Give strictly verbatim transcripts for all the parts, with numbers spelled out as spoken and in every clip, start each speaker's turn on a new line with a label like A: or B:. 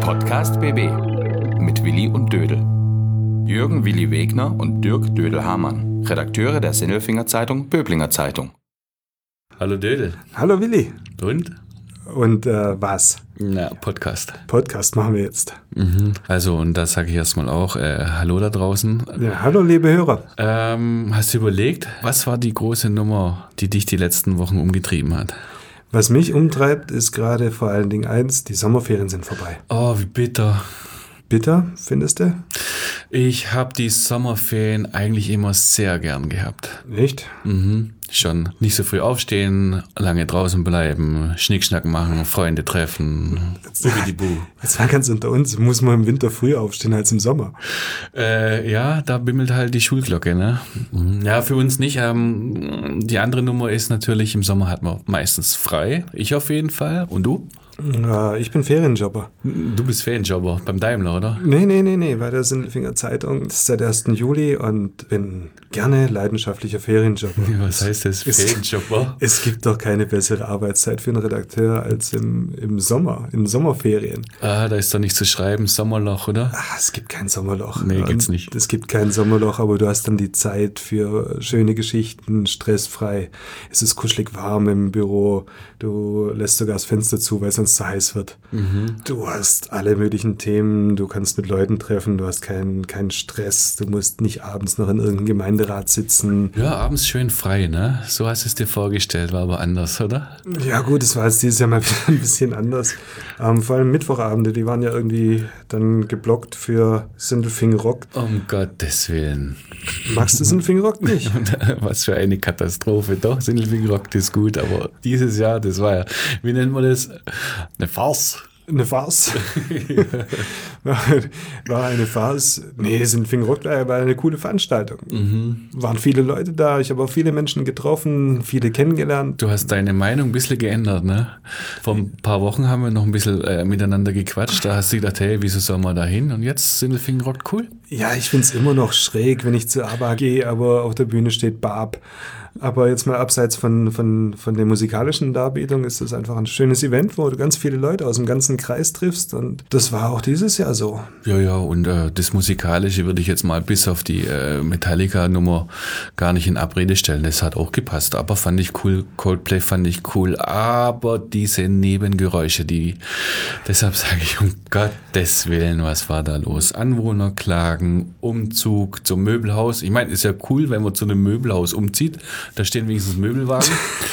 A: Podcast B B mit Willi und Dödel. Jürgen Willi Wegner und Dirk Dödel-Hamann, Redakteure der Sinnelfinger Zeitung Böblinger Zeitung.
B: Hallo Dödel.
C: Hallo Willi.
B: Und?
C: Und äh, was?
B: Na, Podcast.
C: Podcast machen wir jetzt.
B: Mhm. Also, und da sage ich erstmal auch, äh, hallo da draußen.
C: Ja, hallo liebe Hörer.
B: Ähm, hast du überlegt, was war die große Nummer, die dich die letzten Wochen umgetrieben hat?
C: Was mich umtreibt, ist gerade vor allen Dingen eins, die Sommerferien sind vorbei.
B: Oh, wie bitter.
C: Bitter, findest du?
B: Ich habe die Sommerferien eigentlich immer sehr gern gehabt.
C: Echt?
B: Mhm. Schon nicht so früh aufstehen, lange draußen bleiben, Schnickschnack machen, Freunde treffen.
C: Jetzt mal ganz unter uns, muss man im Winter früher aufstehen als im Sommer.
B: Äh, ja, da bimmelt halt die Schulglocke, ne? Ja, für uns nicht. Ähm, die andere Nummer ist natürlich, im Sommer hat man meistens frei. Ich auf jeden Fall. Und du?
C: Ja, ich bin Ferienjobber.
B: Du bist Ferienjobber beim Daimler, oder?
C: Nee, nee, nee, nee, bei der Sinnelfinger Zeitung. Das ist seit ersten Juli und bin gerne leidenschaftlicher Ferienjobber.
B: Was heißt das, Ferienjobber?
C: Es, es gibt doch keine bessere Arbeitszeit für einen Redakteur als im, im Sommer, in Sommerferien.
B: Ah, da ist doch nicht zu schreiben, Sommerloch, oder?
C: Ach, es gibt kein Sommerloch.
B: Nee,
C: und
B: gibt's nicht.
C: Es gibt kein Sommerloch, aber du hast dann die Zeit für schöne Geschichten, stressfrei. Es ist kuschelig warm im Büro. Du lässt sogar das Fenster zu, weil es sonst zu heiß wird. Mhm. Du hast alle möglichen Themen, du kannst mit Leuten treffen, du hast keinen keinen Stress, du musst nicht abends noch in irgendeinem Gemeinderat sitzen.
B: Ja, abends schön frei, ne? So hast du es dir vorgestellt, war aber anders, oder?
C: Ja gut, es war jetzt dieses Jahr mal wieder ein bisschen anders. Ähm, vor allem Mittwochabende, die waren ja irgendwie dann geblockt für Sindelfingen Rock.
B: Um Gottes Willen.
C: Magst du Sindelfingen Rock nicht?
B: Was für eine Katastrophe. Doch, Sindelfingen Rock ist gut, aber dieses Jahr, das war ja, wie nennt man das? Eine Farce.
C: Eine Farce. War eine Farce. Nee, Sindelfingen Rock war eine coole Veranstaltung. Mhm. Waren viele Leute da, ich habe auch viele Menschen getroffen, viele kennengelernt.
B: Du hast deine Meinung ein bisschen geändert, ne? Vor ein paar Wochen haben wir noch ein bisschen äh, miteinander gequatscht, da hast du gedacht, hey, wieso soll man da hin? Und jetzt Sindelfingen Rock, cool?
C: Ja, ich finde es immer noch schräg, wenn ich zu A B A gehe, aber auf der Bühne steht Barb. Aber jetzt mal abseits von, von, von der musikalischen Darbietung ist das einfach ein schönes Event, wo du ganz viele Leute aus dem ganzen Kreis triffst und das war auch dieses Jahr so.
B: Ja, ja, und äh, das Musikalische würde ich jetzt mal bis auf die äh, Metallica-Nummer gar nicht in Abrede stellen. Das hat auch gepasst, aber fand ich cool, Coldplay fand ich cool, aber diese Nebengeräusche, die, deshalb sage ich, um Gottes Willen, was war da los? Anwohnerklagen, Umzug zum Möbelhaus. Ich meine, ist ja cool, wenn man zu einem Möbelhaus umzieht. Da stehen wenigstens Möbelwagen.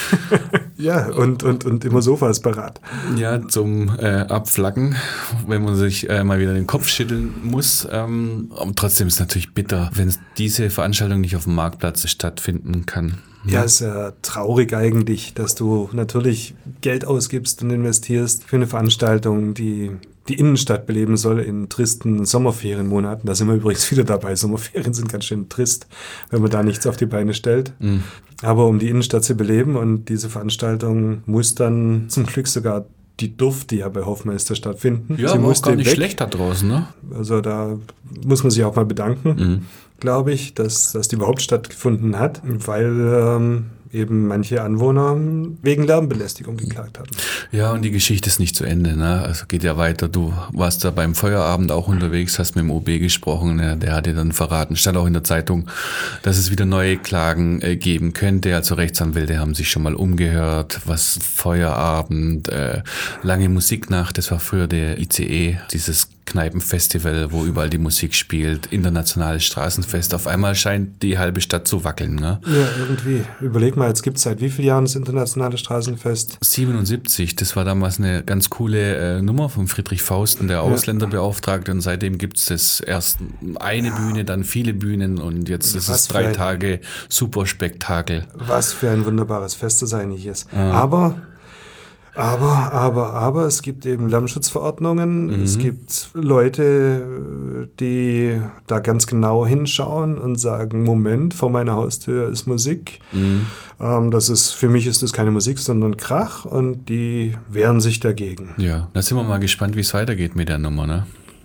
C: Ja, und, und, und immer Sofas parat.
B: Ja, zum äh, Abflacken, wenn man sich äh, mal wieder den Kopf schütteln muss. Ähm, aber trotzdem ist es natürlich bitter, wenn diese Veranstaltung nicht auf dem Marktplatz stattfinden kann.
C: Ja, ist ja traurig eigentlich, dass du natürlich Geld ausgibst und investierst für eine Veranstaltung, die die Innenstadt beleben soll in tristen Sommerferienmonaten. Da sind wir übrigens wieder dabei. Sommerferien sind ganz schön trist, wenn man da nichts auf die Beine stellt. Mhm. Aber um die Innenstadt zu beleben und diese Veranstaltung muss dann zum Glück sogar die durfte ja bei Hofmeister stattfinden.
B: Ja,
C: Sie
B: war auch gar nicht
C: weg.
B: schlecht da draußen, ne?
C: Also da muss man sich auch mal bedanken, mhm. glaube ich, dass, dass die überhaupt stattgefunden hat, weil ähm, eben manche Anwohner wegen Lärmbelästigung geklagt hatten.
B: Ja, und die Geschichte ist nicht zu Ende, ne? Also geht ja weiter. Du warst da beim Feuerabend auch unterwegs, hast mit dem O B gesprochen, ne? Der hat dir dann verraten, stand auch in der Zeitung, dass es wieder neue Klagen äh, geben könnte. Also Rechtsanwälte haben sich schon mal umgehört, was Feuerabend, äh, lange Musiknacht, das war früher der I C E, dieses Kneipenfestival, wo überall die Musik spielt, internationales Straßenfest. Auf einmal scheint die halbe Stadt zu wackeln, ne?
C: Ja, irgendwie. Überleg mal, jetzt gibt es seit wie vielen Jahren das internationale Straßenfest?
B: siebenundsiebzig, das war damals eine ganz coole äh, Nummer von Friedrich Fausten, der Ausländerbeauftragte, und seitdem gibt es das erst eine ja. Bühne, dann viele Bühnen und jetzt ist es drei Tage Superspektakel.
C: Was für ein wunderbares Fest das eigentlich ist. Ja. Aber Aber, aber, aber, es gibt eben Lärmschutzverordnungen, mhm. es gibt Leute, die da ganz genau hinschauen und sagen, Moment, vor meiner Haustür ist Musik. Mhm. Ähm, das ist, für mich ist das keine Musik, sondern Krach, und die wehren sich dagegen.
B: Ja, da sind wir mal gespannt, wie es weitergeht mit der Nummer, ne?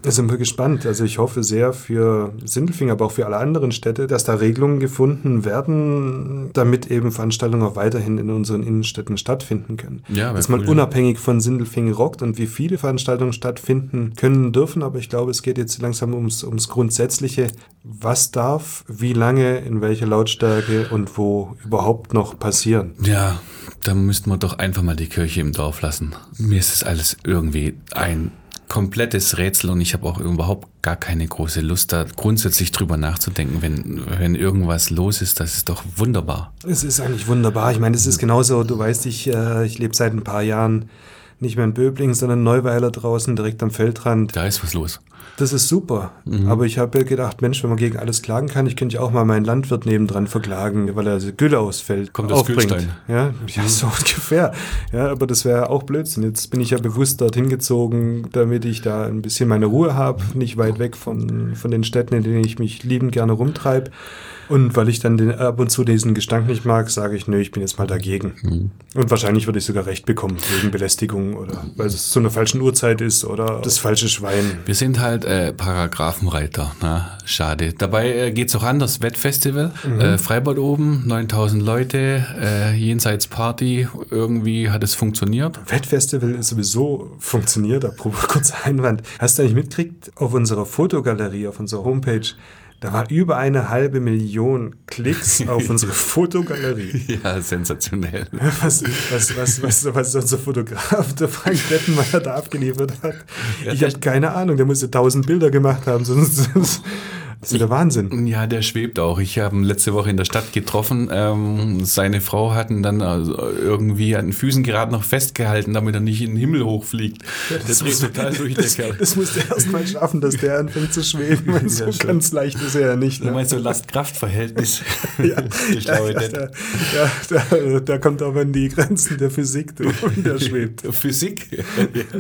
C: Da sind wir gespannt. Also ich hoffe sehr für Sindelfingen, aber auch für alle anderen Städte, dass da Regelungen gefunden werden, damit eben Veranstaltungen auch weiterhin in unseren Innenstädten stattfinden können.
B: Ja,
C: dass man
B: cool,
C: unabhängig von Sindelfingen rockt und wie viele Veranstaltungen stattfinden können dürfen. Aber ich glaube, es geht jetzt langsam ums, ums Grundsätzliche. Was darf, wie lange, in welcher Lautstärke und wo überhaupt noch passieren?
B: Ja, da müssten wir doch einfach mal die Kirche im Dorf lassen. Mir ist das alles irgendwie ein komplettes Rätsel und ich habe auch überhaupt gar keine große Lust, da grundsätzlich drüber nachzudenken, wenn, wenn irgendwas los ist. Das ist doch wunderbar.
C: Es ist eigentlich wunderbar. Ich meine, es ist genauso, du weißt, ich, äh, ich lebe seit ein paar Jahren nicht mehr in Böblingen, sondern in Neuweiler draußen, direkt am Feldrand.
B: Da ist was los.
C: Das ist super. Mhm. Aber ich habe gedacht, Mensch, wenn man gegen alles klagen kann, ich könnte ja auch mal meinen Landwirt nebendran verklagen, weil er Gülle ausfällt.
B: Kommt aus Gülstein.
C: Ja, ja, so ungefähr. Ja, aber das wäre auch Blödsinn. Jetzt bin ich ja bewusst dorthin gezogen, damit ich da ein bisschen meine Ruhe habe, nicht weit weg von, von den Städten, in denen ich mich liebend gerne rumtreibe. Und weil ich dann den, ab und zu diesen Gestank nicht mag, sage ich, nö, ich bin jetzt mal dagegen. Mhm. Und wahrscheinlich würde ich sogar Recht bekommen wegen Belästigung oder weil es zu einer falschen Uhrzeit ist oder das falsche Schwein.
B: Wir sind halt äh, Paragraphenreiter, na, schade. Dabei äh, geht's auch anders. Wettfestival, mhm. äh, Freibad oben, neuntausend Leute, äh, jenseits Party, irgendwie hat es funktioniert.
C: Wettfestival ist sowieso funktioniert, apropos kurzer Einwand. Hast du eigentlich mitgekriegt, auf unserer Fotogalerie, auf unserer Homepage, da war über eine halbe Million Klicks auf unsere Fotogalerie.
B: Ja, sensationell.
C: Was, was, was, was, was unser Fotograf, der Frank Dettenmeier, da abgeliefert hat. Ja, ich habe keine Ahnung, der musste tausend Bilder gemacht haben, sonst... Das ist der Wahnsinn.
B: Ja, der schwebt auch. Ich habe ihn letzte Woche in der Stadt getroffen. Ähm, seine Frau hat ihn dann also irgendwie an den Füßen gerade noch festgehalten, damit er nicht in den Himmel hochfliegt.
C: Ja, das der dreht total durch, der Kerl. Das muss der erst mal schaffen, dass der anfängt zu schweben. Ja, so schon. Ganz leicht ist er ja nicht. Ne?
B: Du meinst so Last-Kraft-Verhältnis?
C: Ja, ja, ja, der, ja da, da kommt aber an die Grenzen der Physik, und der schwebt.
B: Physik? Ja.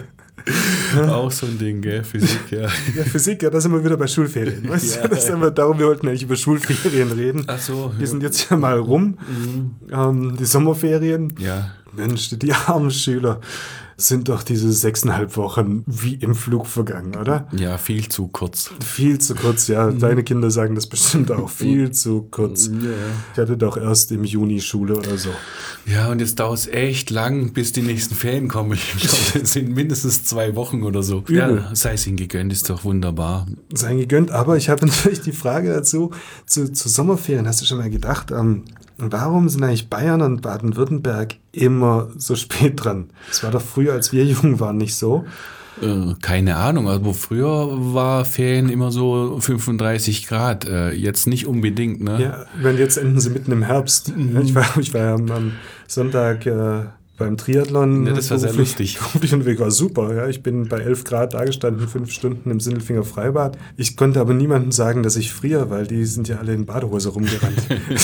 B: Ja. Auch so ein Ding, gell? Physik, ja.
C: Ja, Physik, ja, da sind wir wieder bei Schulferien. Weißt ja, du? Das haben wir, darum, wir wollten eigentlich über Schulferien reden.
B: Ach so.
C: Die ja. sind jetzt ja mal rum, mhm. ähm, die Sommerferien.
B: Ja.
C: Mensch, die armen Schüler sind doch diese sechseinhalb Wochen wie im Flug vergangen, oder?
B: Ja, viel zu kurz.
C: Viel zu kurz, ja. Mhm. Deine Kinder sagen das bestimmt auch. Viel zu kurz. Ja. Ich hatte doch erst im Juni Schule oder so.
B: Ja, und jetzt dauert es echt lang, bis die nächsten Ferien kommen. Ich glaube, es sind mindestens zwei Wochen oder so.
C: Übel.
B: Ja, sei es ihnen gegönnt, ist doch wunderbar.
C: Sei ihnen gegönnt, aber ich habe natürlich die Frage dazu, zu, zu Sommerferien. Hast du schon mal gedacht, ähm, warum sind eigentlich Bayern und Baden-Württemberg immer so spät dran? Das war doch früher, als wir jung waren, nicht so.
B: Äh, keine Ahnung, also früher war Ferien immer so fünfunddreißig Grad, äh, jetzt nicht unbedingt, ne?
C: Ja, wenn jetzt enden sie mitten im Herbst. Mhm. Ich war, ich war ja am, am Sonntag äh, beim Triathlon.
B: Ja, das war sehr lustig.
C: Und Weg war super, ja. Ich bin bei elf Grad da gestanden, fünf Stunden im Sindelfinger Freibad. Ich konnte aber niemandem sagen, dass ich friere, weil die sind ja alle in Badehose rumgerannt.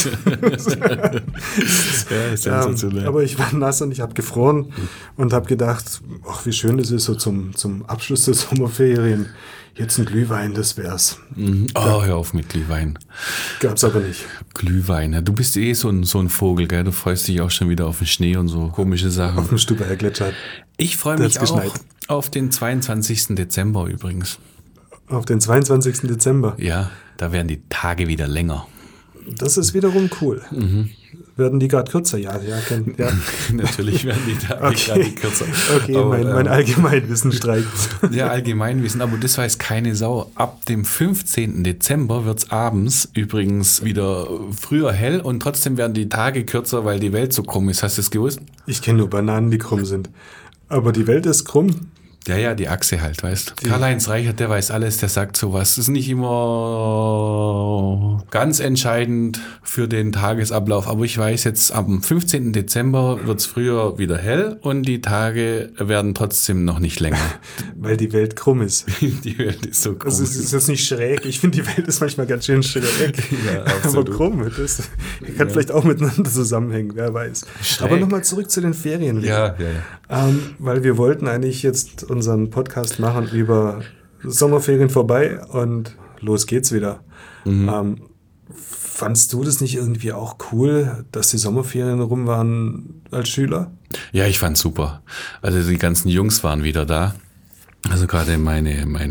B: Ja, sensationell.
C: Ähm, aber ich war nass und ich habe gefroren und habe gedacht, ach, wie schön das ist, so zum, zum Abschluss der Sommerferien. Jetzt ein Glühwein, das wär's.
B: Mhm. Oh, hör auf mit Glühwein.
C: Gab's aber nicht.
B: Glühwein, ja. Du bist eh so ein, so ein Vogel, gell? Du freust dich auch schon wieder auf den Schnee und so komische Sachen.
C: Auf dem Stubaier Gletscher.
B: Ich freue mich auch geschneit. Auf den zweiundzwanzigsten Dezember übrigens.
C: Auf den zweiundzwanzigsten Dezember?
B: Ja, da werden die Tage wieder länger.
C: Das ist wiederum cool.
B: Mhm.
C: Werden die gerade kürzer? Ja, ja, kenn, ja.
B: Natürlich werden die Tage
C: okay.
B: gerade kürzer.
C: Okay, aber, mein, mein Allgemeinwissen streikt.
B: Ja, Allgemeinwissen, aber das weiß keine Sau. Ab dem fünfzehnten Dezember wird es abends übrigens wieder früher hell und trotzdem werden die Tage kürzer, weil die Welt so krumm ist. Hast du es gewusst?
C: Ich kenne nur Bananen, die krumm sind. Aber die Welt ist krumm.
B: Ja, ja, die Achse halt, weißt du. Karl-Heinz Reichert, der weiß alles, der sagt sowas. Das ist nicht immer ganz entscheidend für den Tagesablauf, aber ich weiß jetzt, am fünfzehnten Dezember wird es früher wieder hell und die Tage werden trotzdem noch nicht länger.
C: Weil die Welt krumm ist.
B: Die Welt ist so krumm.
C: Also es ist jetzt nicht schräg. Ich finde, die Welt ist manchmal ganz schön schräg.
B: Ja, absolut.
C: Aber krumm. Das kann ja. vielleicht auch miteinander zusammenhängen, wer weiß. Schräg. Aber nochmal zurück zu den Ferien.
B: Ja, ja, ja.
C: Ähm, weil wir wollten eigentlich jetzt unseren Podcast machen über Sommerferien vorbei und los geht's wieder. Mhm. Ähm, fandst du das nicht irgendwie auch cool, dass die Sommerferien rum waren als Schüler?
B: Ja, ich fand's super. Also die ganzen Jungs waren wieder da. Also gerade meine, meine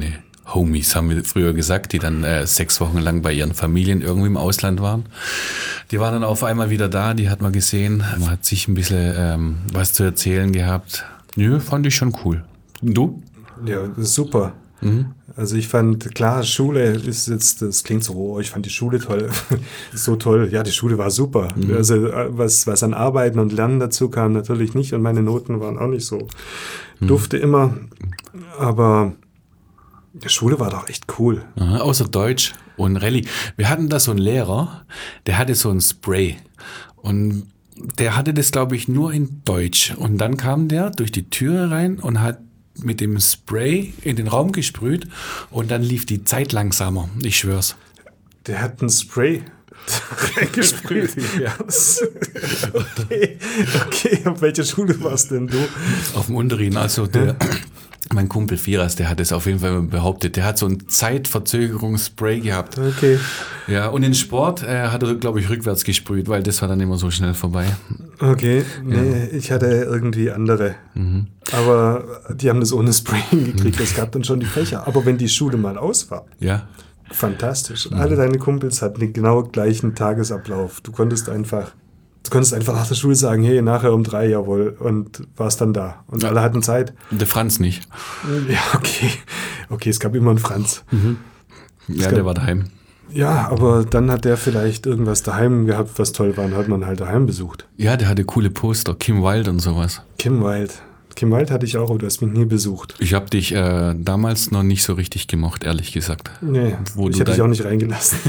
B: Homies, haben wir früher gesagt, die dann äh, sechs Wochen lang bei ihren Familien irgendwie im Ausland waren. Die waren dann auf einmal wieder da, die hat man gesehen. Man hat sich ein bisschen ähm, was zu erzählen gehabt. Nö, fand ich schon cool. Und du?
C: Ja, das ist super. Mhm. Also ich fand, klar, Schule ist jetzt, das klingt so, oh, ich fand die Schule toll, so toll. Ja, die Schule war super. Mhm. Also was, was an Arbeiten und Lernen dazu kam, natürlich nicht. Und meine Noten waren auch nicht so mhm. dufte immer. Aber die Schule war doch echt cool.
B: Aha, außer Deutsch und Rallye. Wir hatten da so einen Lehrer, der hatte so ein Spray. Und der hatte das, glaube ich, nur in Deutsch. Und dann kam der durch die Türe rein und hat mit dem Spray in den Raum gesprüht und dann lief die Zeit langsamer. Ich schwör's.
C: Der hat ein Spray gesprüht. Ja. Okay, okay. Auf welcher Schule warst denn du?
B: Auf dem Unterrhein. Also der, mein Kumpel Firas, der hat es auf jeden Fall behauptet. Der hat so ein Zeitverzögerungsspray gehabt.
C: Okay.
B: Ja, und in Sport äh, hat er, glaube ich, rückwärts gesprüht, weil das war dann immer so schnell vorbei.
C: Okay, nee, ja. Ich hatte irgendwie andere. Mhm. Aber die haben das ohne Spray gekriegt. Es gab dann schon die Fächer. Aber wenn die Schule mal aus war,
B: ja.
C: Fantastisch. Mhm. Alle deine Kumpels hatten den genau gleichen Tagesablauf. Du konntest einfach, du konntest einfach nach der Schule sagen, hey, nachher um drei, jawohl, und warst dann da. Und ja. alle hatten Zeit.
B: Der Franz nicht.
C: Ja, okay. Okay, es gab immer einen Franz.
B: Mhm. Ja, gab, der war daheim.
C: Ja, aber dann hat der vielleicht irgendwas daheim gehabt, was toll war, und hat man halt daheim besucht.
B: Ja, der hatte coole Poster, Kim Wilde und sowas.
C: Kim Wilde. Kim Wilde hatte ich auch, aber du hast mich nie besucht.
B: Ich habe dich äh, damals noch nicht so richtig gemocht, ehrlich gesagt.
C: Nee, Wo ich hätte dich auch nicht reingelassen.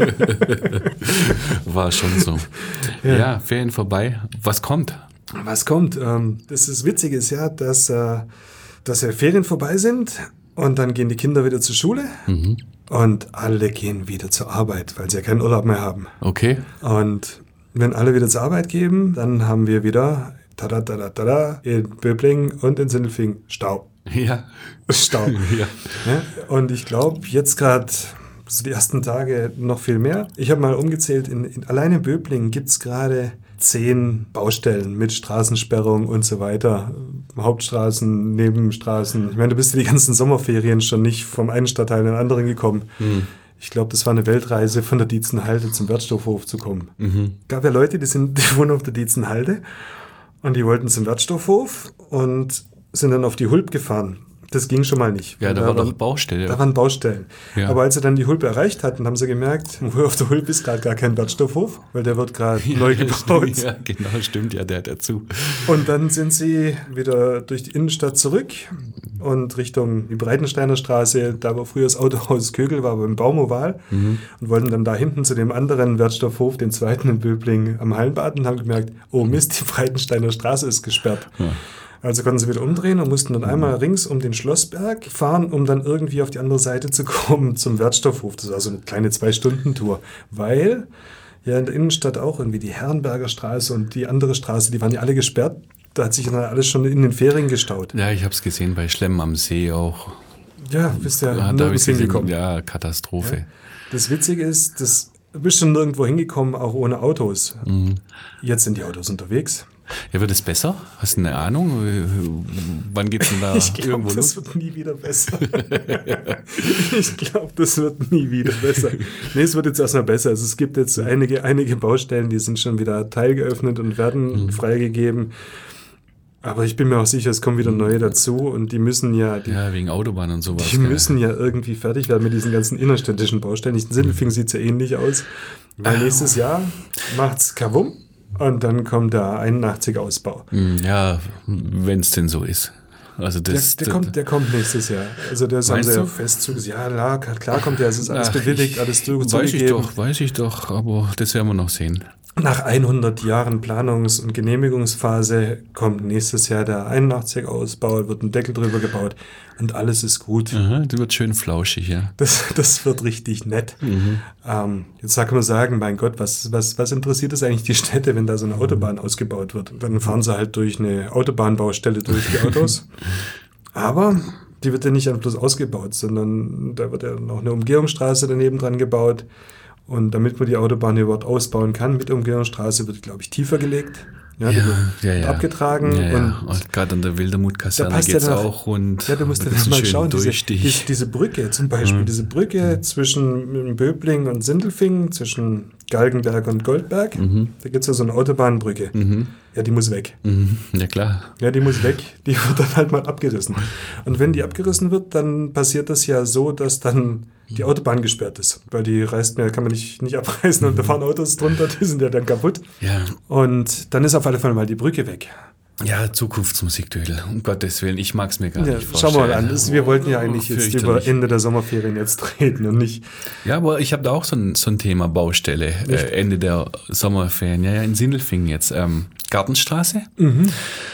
B: War schon so. Ja. ja, Ferien vorbei. Was kommt?
C: Was kommt? Ähm, das ist Witzige ist ja, dass, äh, dass ja Ferien vorbei sind und dann gehen die Kinder wieder zur Schule. Mhm. Und alle gehen wieder zur Arbeit, weil sie ja keinen Urlaub mehr haben.
B: Okay.
C: Und wenn alle wieder zur Arbeit gehen, dann haben wir wieder tada, tada, tada, in Böblingen und in Sindelfingen Stau.
B: Ja.
C: Stau.
B: Ja.
C: Ja, und ich glaube, jetzt gerade so die ersten Tage noch viel mehr. Ich habe mal umgezählt, in, in, allein in Böblingen gibt es gerade zehn Baustellen mit Straßensperrung und so weiter. Hauptstraßen, Nebenstraßen. Ich meine, du bist ja die ganzen Sommerferien schon nicht vom einen Stadtteil in den anderen gekommen. Hm. Ich glaube, das war eine Weltreise, von der Dietzenhalde zum Wertstoffhof zu kommen. Mhm. Gab ja Leute, die, sind, die wohnen auf der Dietzenhalde und die wollten zum Wertstoffhof und sind dann auf die Hulp gefahren. Das ging schon mal nicht.
B: Ja, da, da war doch Baustelle.
C: Da waren Baustellen. Ja. Aber als sie dann die Hulp erreicht hatten, haben sie gemerkt, auf der Hulp ist gerade gar kein Wertstoffhof, weil der wird gerade ja, neu gebaut.
B: Ja, genau, stimmt, ja, der hat dazu.
C: Und dann sind sie wieder durch die Innenstadt zurück und Richtung die Breitensteiner Straße, da wo früher das Autohaus Kögel war, beim Baumoval, mhm. und wollten dann da hinten zu dem anderen Wertstoffhof, den zweiten in Böblingen, am Hallenbad, und haben gemerkt, oh Mist, die Breitensteiner Straße ist gesperrt. Ja. Also konnten sie wieder umdrehen und mussten dann einmal rings um den Schlossberg fahren, um dann irgendwie auf die andere Seite zu kommen zum Wertstoffhof. Das war so eine kleine Zwei-Stunden-Tour, weil ja in der Innenstadt auch irgendwie die Herrenberger Straße und die andere Straße, die waren ja alle gesperrt. Da hat sich dann alles schon in den Ferien gestaut.
B: Ja, ich habe es gesehen bei Schlemmen am See auch.
C: Ja, bist ja,
B: ja nirgends hingekommen. Ja, Katastrophe. Ja.
C: Das Witzige ist, dass du bist schon nirgendwo hingekommen, auch ohne Autos. Mhm. Jetzt sind die Autos unterwegs.
B: Ja, wird es besser? Hast du eine Ahnung? Wann geht es denn da
C: ich glaub,
B: irgendwo
C: los? Ich glaube, das wird nie wieder besser. ich glaube, das wird nie wieder besser. Nee, es wird jetzt erstmal besser. Also es gibt jetzt einige, einige Baustellen, die sind schon wieder teilgeöffnet und werden mhm. freigegeben. Aber ich bin mir auch sicher, es kommen wieder neue dazu und die müssen ja... Die,
B: ja, wegen Autobahn und sowas.
C: Die müssen ja irgendwie fertig werden mit diesen ganzen innerstädtischen Baustellen. In Sindelfingen sieht es ja ähnlich aus. Weil nächstes Jahr macht's Kavum. Und dann kommt der einundachtziger Ausbau.
B: Ja, wenn es denn so ist. Also das,
C: der, der, kommt, der kommt nächstes Jahr. Also das haben sie ja fest zugesagt. Ja, klar, klar kommt der, es ist alles Ach, bewilligt, alles zugegeben.
B: Weiß ich doch, weiß ich doch, aber das werden wir noch sehen.
C: Nach hundert Jahren Planungs- und Genehmigungsphase kommt nächstes Jahr der einundachtziger Ausbau, wird ein Deckel drüber gebaut und alles ist gut.
B: Aha, das wird schön flauschig, ja.
C: Das, das wird richtig nett. Mhm. Ähm, jetzt kann man sagen, mein Gott, was, was, was interessiert es eigentlich die Städte, wenn da so eine Autobahn ausgebaut wird? Dann fahren sie halt durch eine Autobahnbaustelle durch die Autos. Aber die wird ja nicht bloß ausgebaut, sondern da wird ja noch eine Umgehungsstraße daneben dran gebaut. Und damit man die Autobahn überhaupt ausbauen kann mit Umgehungsstraße, wird, glaube ich, tiefer gelegt. Ja,
B: Ja,
C: die
B: ja,
C: wird
B: ja.
C: abgetragen.
B: Ja, ja.
C: Und
B: Und gerade an der
C: da
B: Wildermuth-Kaserne
C: passt
B: geht es
C: ja noch-
B: auch rund.
C: Ja, du musst dir
B: mit
C: das
B: diesem
C: mal
B: schönen
C: schauen, diese,
B: Durchstich.
C: diese, diese Brücke zum Beispiel,
B: Mhm.
C: diese Brücke zwischen Böbling und Sindelfingen, zwischen Galgenberg und Goldberg,
B: Mhm.
C: da gibt es ja so eine Autobahnbrücke.
B: Mhm.
C: Ja, die muss weg.
B: Mhm. Ja, klar.
C: Ja, die muss weg. Die wird dann halt mal abgerissen. Und wenn die abgerissen wird, dann passiert das ja so, dass dann die Autobahn gesperrt ist. Weil die reißt mehr, kann man nicht, nicht abreißen und da fahren Autos drunter, die sind ja dann kaputt.
B: Ja.
C: Und dann ist auf alle Fälle mal die Brücke weg.
B: Ja, Zukunftsmusik, Dödel. Um Gottes Willen, ich mag es mir gar
C: Ja,
B: nicht
C: schau
B: vorstellen.
C: mal an. Das, wir wollten ja eigentlich jetzt über
B: Fürchterlich.
C: Ende der Sommerferien jetzt reden und nicht.
B: Ja, aber ich habe da auch so ein, so ein Thema Baustelle. Äh, Ende der Sommerferien. Ja, ja, in Sindelfingen jetzt. Ähm, Gartenstraße.
C: Mhm.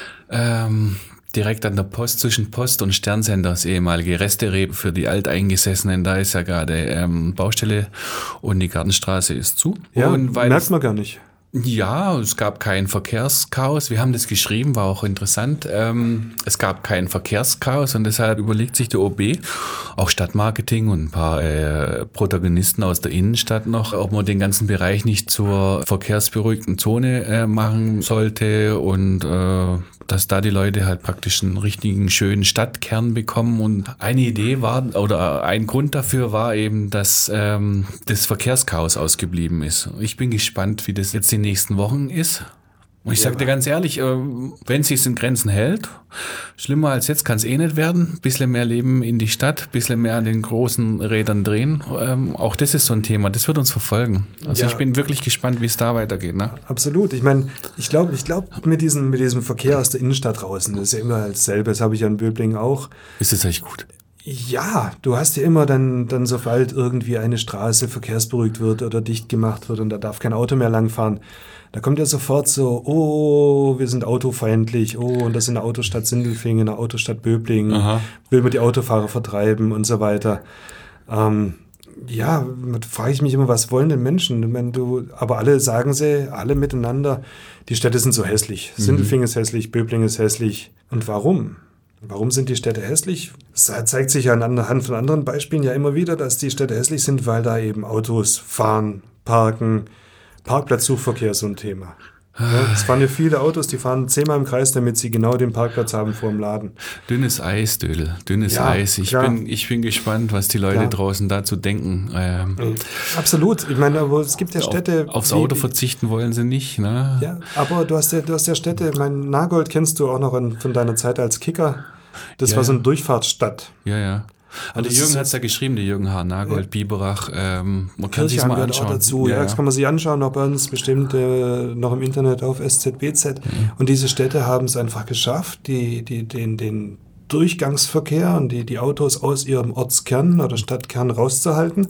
B: Ähm, direkt an der Post, zwischen Post und Sternsender, das ehemalige Resterebe für die Alteingesessenen. Da ist ja gerade ähm, Baustelle und die Gartenstraße ist zu.
C: Ja,
B: und weil
C: merkt man gar nicht.
B: Ja, es gab kein Verkehrschaos. Wir haben das geschrieben, war auch interessant. Ähm, es gab kein Verkehrschaos und deshalb überlegt sich der O B, auch Stadtmarketing und ein paar äh, Protagonisten aus der Innenstadt noch, ob man den ganzen Bereich nicht zur verkehrsberuhigten Zone äh, machen sollte und äh, dass da die Leute halt praktisch einen richtigen, schönen Stadtkern bekommen. Und eine Idee war, oder ein Grund dafür war eben, dass ähm, das Verkehrschaos ausgeblieben ist. Ich bin gespannt, wie das jetzt die nächsten Wochen ist. Und ich sag dir ganz ehrlich, äh, wenn es sich in Grenzen hält, schlimmer als jetzt kann es eh nicht werden. Bisschen mehr Leben in die Stadt, bisschen mehr an den großen Rädern drehen. Ähm, auch das ist so ein Thema, das wird uns verfolgen. Also
C: Ja.
B: ich bin wirklich gespannt, wie es da weitergeht. Ne?
C: Absolut. Ich meine, ich glaube, ich glaube mit diesem, mit diesem Verkehr aus der Innenstadt draußen, das ist ja immer dasselbe. Das habe ich ja in Böblingen auch.
B: Ist das echt gut?
C: Ja, du hast ja immer dann, dann sobald irgendwie eine Straße verkehrsberuhigt wird oder dicht gemacht wird und da darf kein Auto mehr langfahren, da kommt ja sofort so, oh, wir sind autofeindlich, oh, und das ist eine Autostadt Sindelfingen, eine Autostadt Böblingen,
B: Aha.
C: will man die Autofahrer vertreiben und so weiter. Ähm, ja, da frage ich mich immer, was wollen denn Menschen? Ich meine, du, aber alle sagen sie, alle miteinander, die Städte sind so hässlich.
B: Mhm.
C: Sindelfingen ist hässlich, Böblingen ist hässlich. Und warum? Warum sind die Städte hässlich? Es zeigt sich ja anhand von anderen Beispielen ja immer wieder, dass die Städte hässlich sind, weil da eben Autos fahren, parken. Parkplatzsuchverkehr ist so ein Thema. Ja, es fahren ja viele Autos, die fahren zehnmal im Kreis, damit sie genau den Parkplatz haben vor dem Laden.
B: Dünnes Eis, Dödel, dünnes
C: Ja,
B: Eis. Ich
C: klar.
B: bin, ich bin gespannt, was die Leute
C: Klar.
B: draußen dazu denken. Ähm,
C: Absolut. Ich meine, aber es gibt ja Städte.
B: auf, aufs
C: wie-
B: Auto verzichten wollen sie nicht. Ne?
C: Ja, aber du hast ja, du hast ja Städte, mein Nagold kennst du auch noch an, von deiner Zeit als Kicker. Das
B: Ja,
C: war so
B: ja.
C: eine Durchfahrtsstadt.
B: Ja, ja. Also
C: das
B: Jürgen
C: ist-
B: hat es ja geschrieben, der Jürgen H. Nagold,
C: Ja.
B: Biberach. Ähm, man kann sich
C: Kirchheim
B: mal
C: gehört
B: anschauen.
C: auch dazu. Ja,
B: ja,
C: das kann man sich anschauen, auch bei uns bestimmt äh, noch im Internet auf S Z B Z. Und diese Städte haben es einfach geschafft, die, die, den, den Durchgangsverkehr und die, die Autos aus ihrem Ortskern oder Stadtkern rauszuhalten.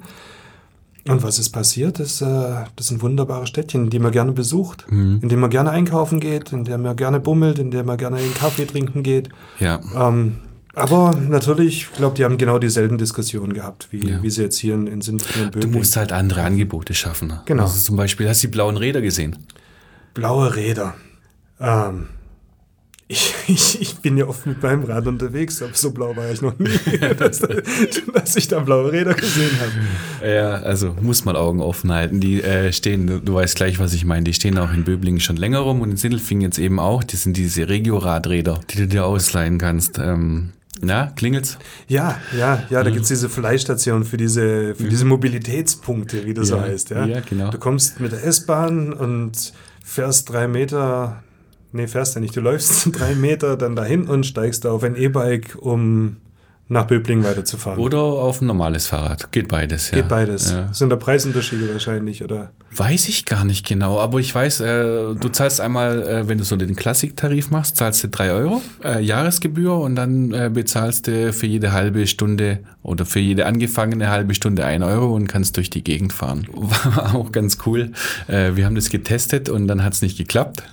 C: Und was ist passiert? Das, äh, das sind wunderbare Städtchen, die man gerne besucht,
B: Mhm.
C: in denen man gerne einkaufen geht, in denen man gerne bummelt, in denen man gerne einen Kaffee trinken geht.
B: ja.
C: Ähm, aber natürlich, ich glaube, die haben genau dieselben Diskussionen gehabt, wie,
B: Ja.
C: wie sie jetzt hier in, in Sindelfingen und
B: Du
C: Böblingen.
B: musst halt andere Angebote schaffen. Ne?
C: Genau.
B: Also zum Beispiel, hast du die blauen Räder gesehen?
C: Blaue Räder. Ähm, ich, ich, ich bin ja oft mit meinem Rad unterwegs, aber so blau war ich noch nie, dass, dass ich da blaue Räder gesehen habe.
B: Ja, also muss man Augen offen halten. Die äh, stehen, du, du weißt gleich, was ich meine, die stehen auch in Böblingen schon länger rum und in Sindelfingen jetzt eben auch. Die sind diese Regio-Radräder, die du dir ausleihen kannst. Ähm, na, klingelt's?
C: Ja, ja, ja, da gibt es diese Verleihstation für diese, für diese Mobilitätspunkte, wie das so
B: Ja,
C: heißt. Ja.
B: ja, genau.
C: Du kommst mit der S-Bahn und fährst drei Meter, nee, fährst ja nicht, du läufst drei Meter dann dahin und steigst auf ein E-Bike, um nach Böblingen weiterzufahren.
B: Oder auf ein normales Fahrrad. Geht beides, ja.
C: Geht beides.
B: Ja.
C: Sind da Preisunterschiede wahrscheinlich, oder?
B: Weiß ich gar nicht genau, aber ich weiß, äh, du zahlst einmal, äh, wenn du so den Klassiktarif machst, zahlst du drei Euro äh, Jahresgebühr und dann äh, bezahlst du für jede halbe Stunde oder für jede angefangene halbe Stunde ein Euro und kannst durch die Gegend fahren. War auch ganz cool. Äh, wir haben das getestet und dann hat es nicht geklappt.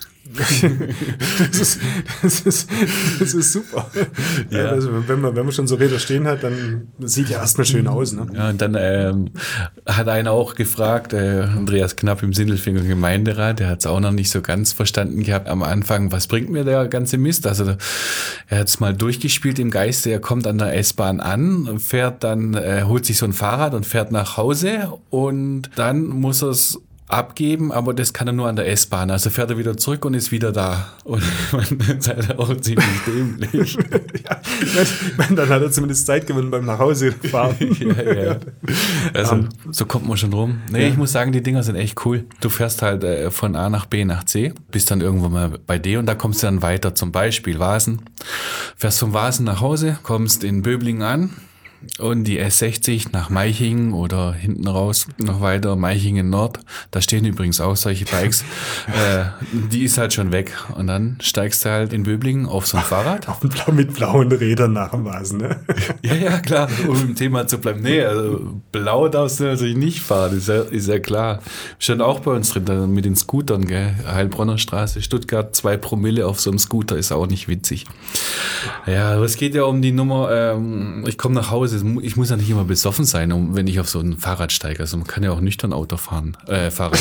C: Das ist, das ist, das ist super.
B: Ja.
C: Also wenn man, wenn man schon so Räder stehen hat, dann sieht ja erstmal schön aus. Ne?
B: Ja, und dann ähm, hat einer auch gefragt, äh, Andreas Knapp im Sindelfinger Gemeinderat, der hat es auch noch nicht so ganz verstanden gehabt am Anfang, was bringt mir der ganze Mist? Also er hat es mal durchgespielt im Geiste, er kommt an der S-Bahn an, fährt dann, äh, holt sich so ein Fahrrad und fährt nach Hause und dann muss er es abgeben, aber das kann er nur an der S-Bahn. Also fährt er wieder zurück und ist wieder da. Und man ist halt auch ziemlich dämlich.
C: Ja, ich meine, dann hat er zumindest Zeit gewonnen beim Nachhause fahren.
B: ja, ja. Also um, so kommt man schon rum. Nee, ja. Ich muss sagen, die Dinger sind echt cool. Du fährst halt äh, von A nach B nach C, bist dann irgendwann mal bei D und da kommst du dann weiter. Zum Beispiel Vasen. Fährst vom Vasen nach Hause, kommst in Böblingen an. Und die S sechzig nach Meichingen oder hinten raus noch weiter, Meichingen Nord, da stehen übrigens auch solche Bikes, äh, die ist halt schon weg. Und dann steigst du halt in Böblingen auf so ein Fahrrad.
C: Auf ein Blau mit blauen Rädern nach dem Vasen, ne?
B: Ja, ja, klar, um im Thema zu bleiben. Nee, also blau darfst du natürlich nicht fahren, ist ja, ist ja klar. Schon auch bei uns drin, mit den Scootern, gell? Heilbronner Straße, Stuttgart, zwei Promille auf so einem Scooter ist auch nicht witzig. Ja, aber es geht ja um die Nummer, ähm, ich komme nach Hause, ich muss ja nicht immer besoffen sein, um, wenn ich auf so ein Fahrrad steige. Also man kann ja auch nüchtern Auto fahren. Äh, Fahrrad.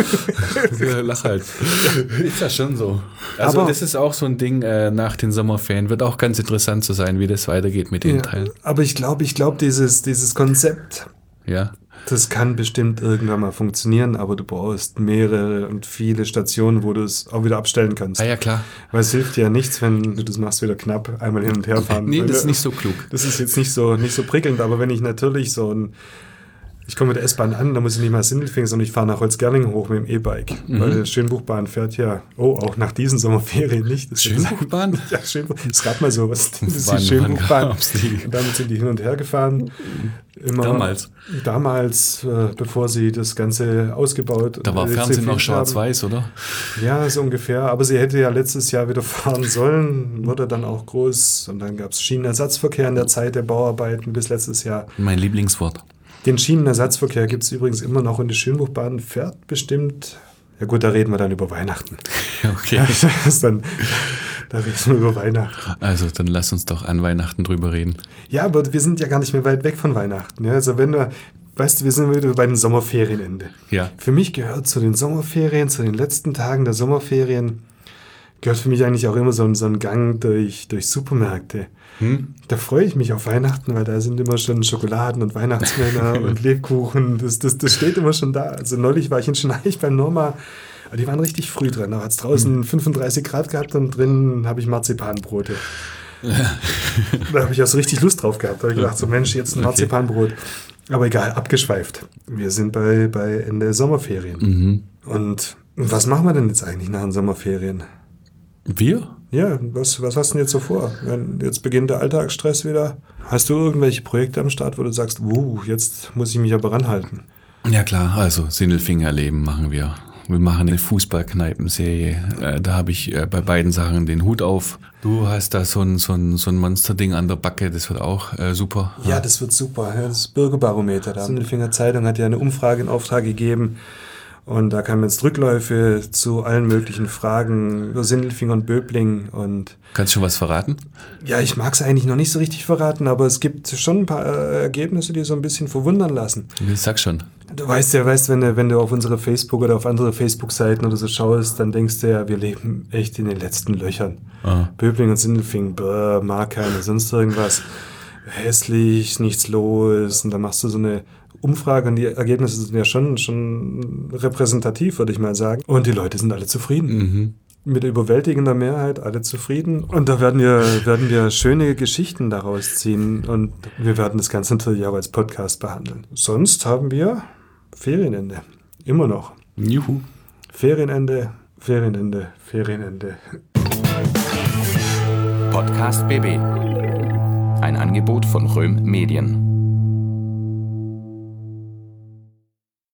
B: Lach halt. Ist ja schon so. Also aber das ist auch so ein Ding äh, nach den Sommerferien. Wird auch ganz interessant zu sein, wie das weitergeht mit den
C: ja,
B: Teilen.
C: Aber ich glaube, ich glaube, dieses, dieses Konzept,
B: ja.
C: das kann bestimmt irgendwann mal funktionieren, aber du brauchst mehrere und viele Stationen, wo du es auch wieder abstellen kannst.
B: Ah ja, klar.
C: Weil es hilft dir ja nichts, wenn du das machst, wieder knapp einmal hin und her fahren.
B: Nee, das ist nicht so klug.
C: Das ist jetzt nicht so, nicht so prickelnd, aber wenn ich natürlich so ein, ich komme mit der S-Bahn an, da muss ich nicht mal Sindelfingen, sondern ich fahre nach Holzgerlingen hoch mit dem E-Bike. Mhm. Weil die Schönbuchbahn fährt ja, oh, auch nach diesen Sommerferien nicht. Das
B: Schönbuchbahn?
C: Ja, Schönbuch. Es gab mal sowas. Das ist die Schönbuchbahn. Und damit sind die hin und her gefahren. Immer
B: damals?
C: Damals, äh, bevor sie das Ganze ausgebaut
B: Da war Fernsehen noch schwarz-weiß, oder?
C: Ja, so ungefähr. Aber sie hätte ja letztes Jahr wieder fahren sollen, wurde dann auch groß. Und dann gab es Schienenersatzverkehr in der Zeit der Bauarbeiten bis letztes Jahr.
B: Mein Lieblingswort.
C: Den Schienenersatzverkehr gibt es übrigens immer noch und die Schönbuchbahn fährt bestimmt. Ja gut, da reden wir dann über Weihnachten.
B: Okay.
C: Das ist dann, da reden wir über Weihnachten.
B: Also dann lass uns doch an Weihnachten drüber reden.
C: Ja, aber wir sind ja gar nicht mehr weit weg von Weihnachten. Ja, also wenn wir, weißt du, wir sind wieder bei den Sommerferienende.
B: Ja.
C: Für mich gehört zu den Sommerferien, zu den letzten Tagen der Sommerferien, gehört für mich eigentlich auch immer so ein, so ein Gang durch, durch Supermärkte. Hm? Da freue ich mich auf Weihnachten, weil da sind immer schon Schokoladen und Weihnachtsmänner und Lebkuchen. Das, das, das steht immer schon da. Also neulich war ich in Schneich beim Norma. Die waren richtig früh dran. Da hat es draußen hm. fünfunddreißig Grad gehabt und drin habe ich Marzipanbrote. Da habe ich auch so richtig Lust drauf gehabt. Da habe ich gedacht, so Mensch, jetzt ein Marzipanbrot. Aber egal, abgeschweift. Wir sind bei, bei Ende Sommerferien.
B: Mhm.
C: Und was machen wir denn jetzt eigentlich nach den Sommerferien?
B: Wir?
C: Ja, was, was hast du denn jetzt so vor? Wenn jetzt beginnt der Alltagsstress wieder. Hast du irgendwelche Projekte am Start, wo du sagst, wuh, jetzt muss ich mich aber ranhalten?
B: Ja klar, also Sindelfingen erleben machen wir. Wir machen eine Fußballkneipenserie. Äh, da habe ich äh, bei beiden Sachen den Hut auf. Du hast da so ein, so ein, so ein Monsterding an der Backe, das wird auch äh, super.
C: Ja, das wird super. Ja, das Bürgerbarometer. Die Sindelfinger Zeitung hat ja eine Umfrage in Auftrag gegeben. Und da kamen jetzt Rückläufe zu allen möglichen Fragen über Sindelfingen und Böblingen. Und
B: kannst du schon was verraten?
C: Ja, ich mag es eigentlich noch nicht so richtig verraten, aber es gibt schon ein paar äh, Ergebnisse, die so ein bisschen verwundern lassen.
B: Ich sag schon.
C: Du weißt ja, weißt, wenn du, wenn du auf unsere Facebook- oder auf andere Facebook-Seiten oder so schaust, dann denkst du ja, wir leben echt in den letzten Löchern. Ah. Böblingen und Sindelfingen, brr, mag keiner, sonst irgendwas. Hässlich, nichts los. Und dann machst du so eine Umfrage und die Ergebnisse sind ja schon, schon repräsentativ, würde ich mal sagen. Und die Leute sind alle zufrieden.
B: Mhm.
C: Mit überwältigender Mehrheit alle zufrieden. Und da werden wir, werden wir schöne Geschichten daraus ziehen. Und wir werden das Ganze natürlich auch als Podcast behandeln. Sonst haben wir Ferienende. Immer noch.
B: Juhu.
C: Ferienende, Ferienende, Ferienende.
A: Podcast B B. Ein Angebot von Röhm Medien.